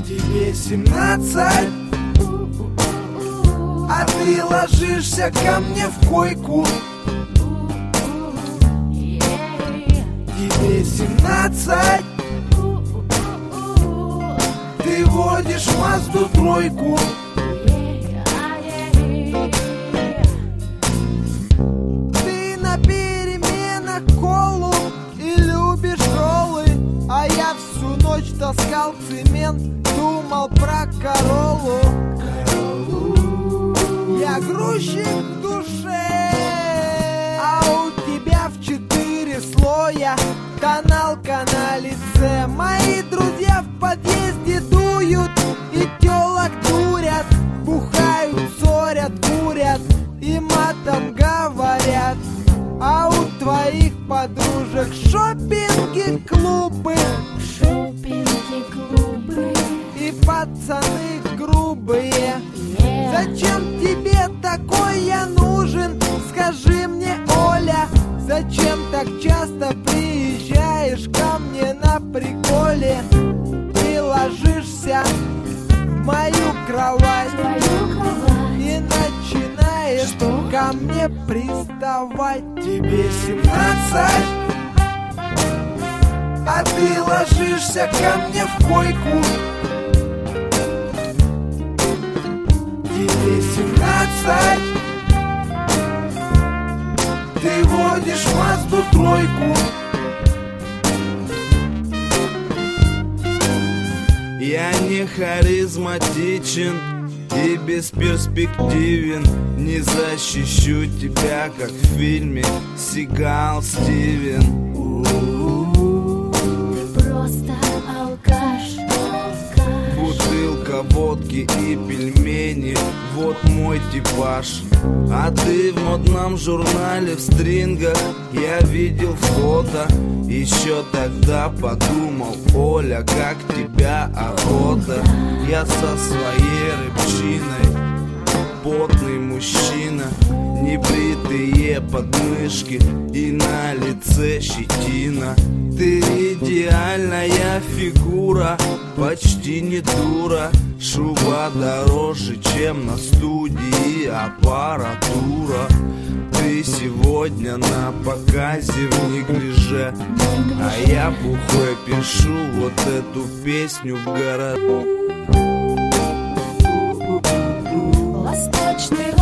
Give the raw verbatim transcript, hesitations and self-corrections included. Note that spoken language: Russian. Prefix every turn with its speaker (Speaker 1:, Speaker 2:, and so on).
Speaker 1: Тебе семнадцать, а ты ложишься ко мне в койку. Тебе семнадцать, ты водишь Мазду тройку. Ты на переменах колу и любишь роллы, а я всю ночь таскал цемент, думал про Короллу. Я грузчик в душе, а у тебя в четыре слоя тоналка на лице. Мои друзья в подъезде дуют и тёлок дурят, бухают, ссорят, курят и матом говорят. А у твоих подружек шопинги, клубы,
Speaker 2: шопинги, клубы
Speaker 1: и пацаны грубые.
Speaker 2: yeah.
Speaker 1: Зачем тебе такой я нужен? Скажи мне, Оля, зачем так часто приезжаешь ко мне на приколе и ложишься в мою кровать,
Speaker 2: Твою кровать.
Speaker 1: и начинаешь
Speaker 2: Что?
Speaker 1: ко мне приставать? Тебе семнадцать, а ты ложишься ко мне в койку. Тебе семнадцать, ты водишь Мазду тройку.
Speaker 3: Я не харизматичен и бесперспективен, не защищу тебя, как в фильме Сигал Стивен.
Speaker 2: Просто алкаш, алкаш.
Speaker 3: Бутылка водки и пельмени, вот мой типаж. А ты в модном журнале в стрингах, я видел фото. Еще тогда подумал, Оля, как тебя охота. Я со своей рыбчиной, потный мужчина, небритые подмышки и на лице щетина. Ты идеальная фигура, почти не дура. Шуба дороже, чем на студии аппаратура. Ты сегодня на показе в неглиже, а я бухой пишу вот эту песню в город.
Speaker 2: Восточный